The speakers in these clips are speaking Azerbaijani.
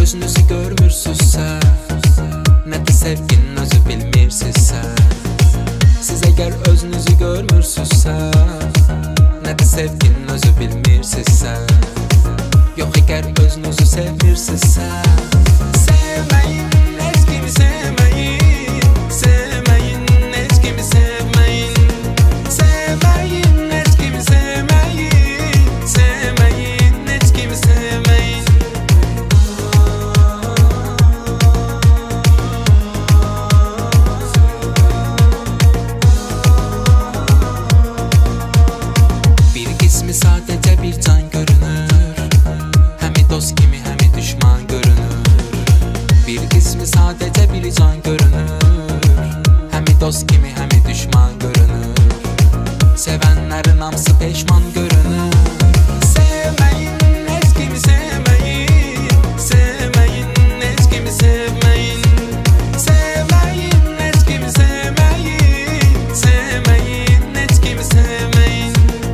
özünüzü görmürsünüzsə, nədir sevginin özü bilmirsizsə. Siz əgər özünüzü görmürsünüzsə, nədir sevginin özü bilmirsizsə. Yox əgər özünüzü sevmirsizsə, sevməyin, heç kimi sevməyin. Sevməyin, heç kimi sevməyin. Sevməyin, heç kimi sevməyin. Sevməyin, heç kimi sevməyin. Bir qismi sadəcə bir can görünür, həmi dost kimi, həmi düşman görünür. Bir qismi sadəcə bir can görünür, həmi dost kimi, həmi düşman görünür. Sevənlərin hamısı peşman görünür. Sevməyin, heç kimi sevməyin. Sevməyin, heç kimi sevməyin. Sevməyin, heç kimi sevməyin. Sevməyin, heç kimi sevməyin.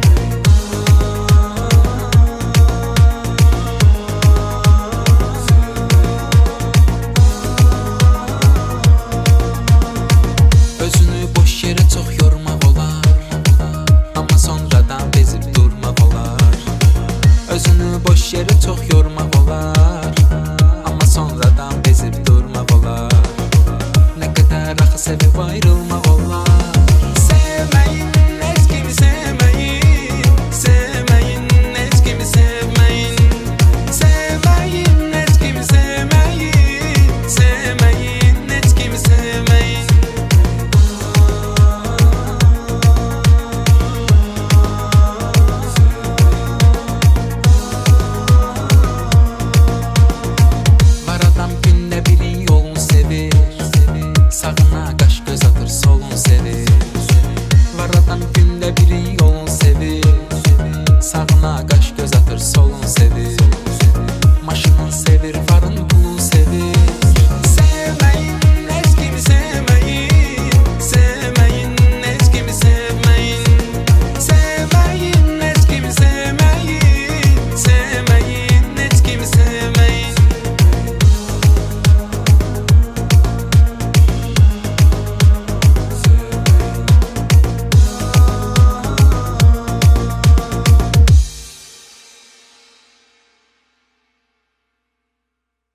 Özünü boş yerə çox yormaq olar, amma sonradan bezib durmaq olar. Özünü boş yerə çox yormaq olar, amma sonradan bezib durmaq olar. Nə qədər axı sevib ayrılmaq olar.